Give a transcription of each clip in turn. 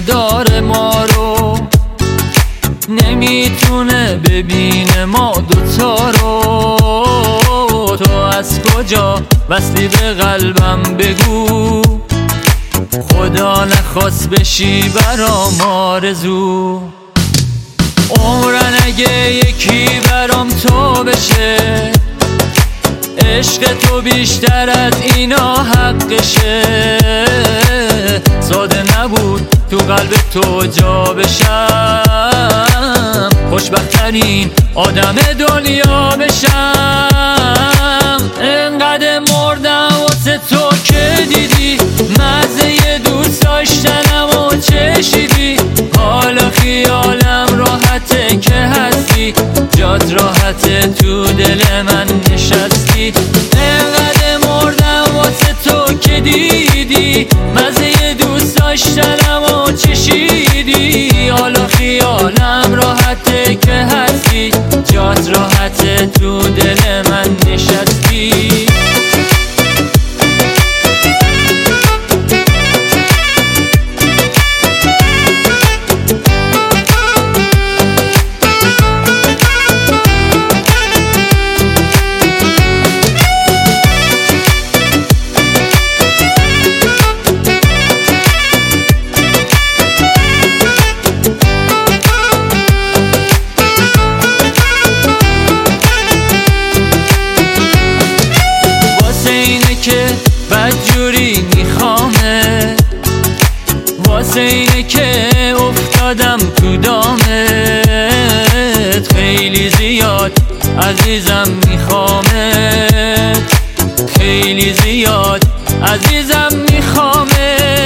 نداره ما رو، نمیتونه ببینه ما دوتا رو. تو از کجا وصلی به قلبم بگو، خدا نخواست بشی برام آرزو. عمرن اگه یکی برام تو بشه، عشق تو بیشتر از اینا حقشه. ساده نبود تو قلب تو جا بشم، خوشبخت‌ترین آدم دنیا بشم. انقدر مردم واسه تو که دیدی، مزه دوست داشتنم و چشیدی. حالا خیالم راحته که هستی، جات راحته تو دل من نشستی. انقدر مردم واسه تو که دیدی، مزه دوست داشتنم و چشیدی. حالا خیالم راحته که هستی، جات راحته تو دل من نشستی. که بدجوری میخوامه، واسه اینه که افتادم تو دامت. خیلی زیاد عزیزم میخوامت، خیلی زیاد عزیزم میخوامت.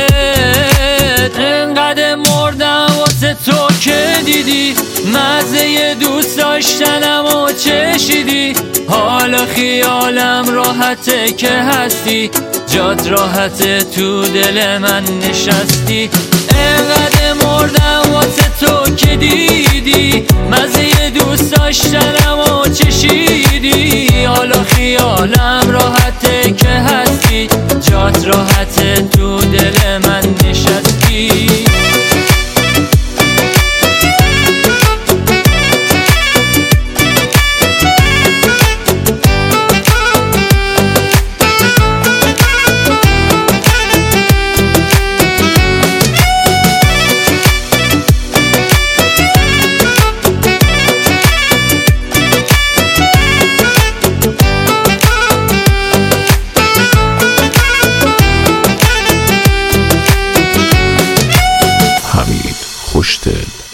انقدر مردم واسه تو که دیدی، مزه دوست داشتنم و چشیدی. حالا خیالم راحته که هستی، جات راحته تو دل من نشستی. انقدر مردم واسه تو که دیدی، مزه دوست داشتنم و چشیدی. حالا خیالم راحته که هستی، جات راحته تو دل من نشستی. خوشدل